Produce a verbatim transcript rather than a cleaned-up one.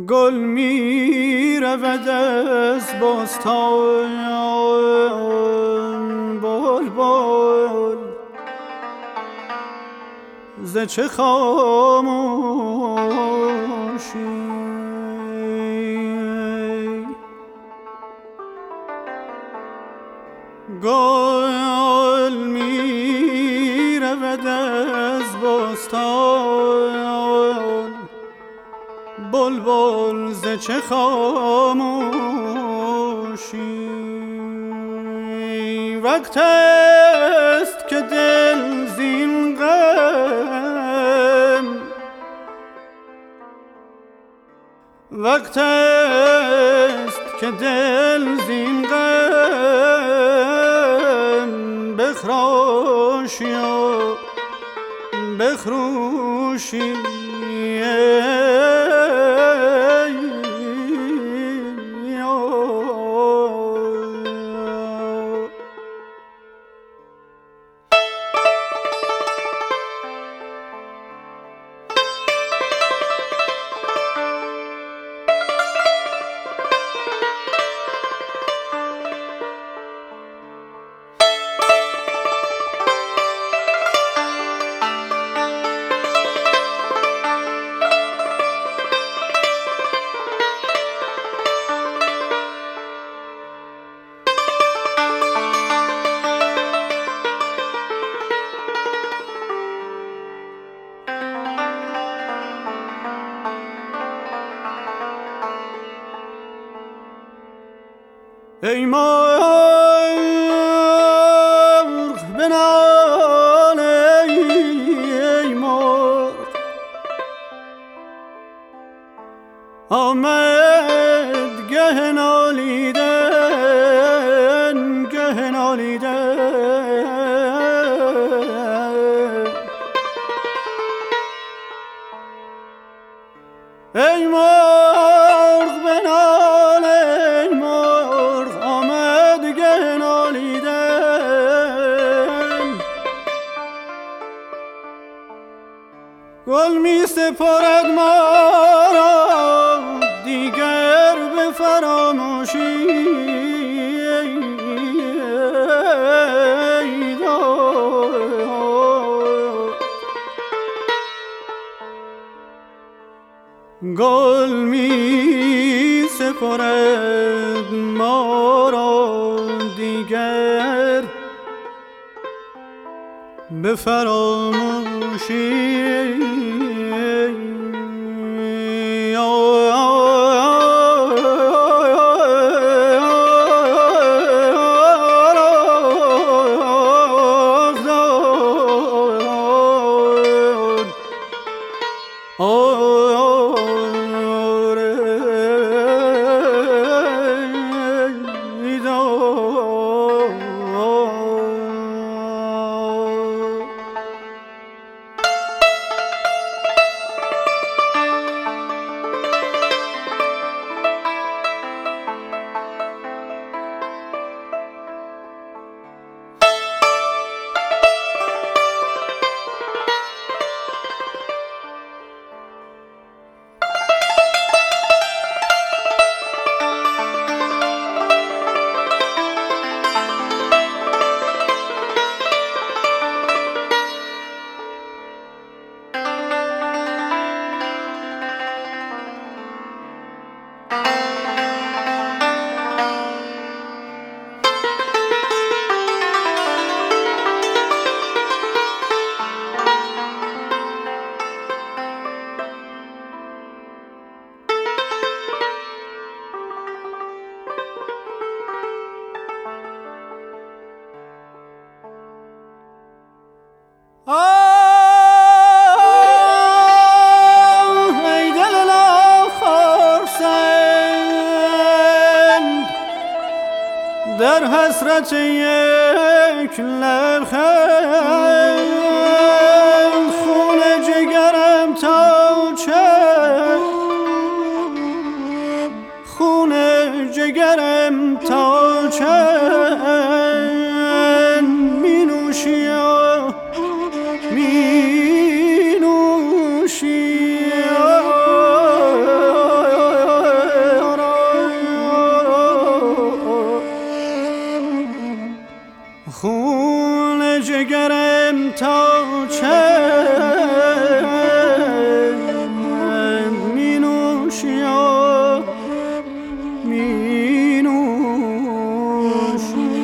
گل می رود از بستان بلبل ز چه خاموشی گل می رود از بستان بلبل ز چه خاموشی وقت است که دل زین غم وقت است که دل زین غم بخراشی و بخروشی ای مرغ بنال ای مرغ آمد گه نالیدن گه نالیدن ای مرغ بنال ای مرغ آمد گه نالیدن گل می سپارد ما را دیگر به فراموشی گل می سپارد ما را دیگر به فراموشی در حسرت یک لبخند خون جگرم تا چه خون جگرم تا چند می نوشی و می نوشی خون جگرم تا چند می نوشی و می نوشی.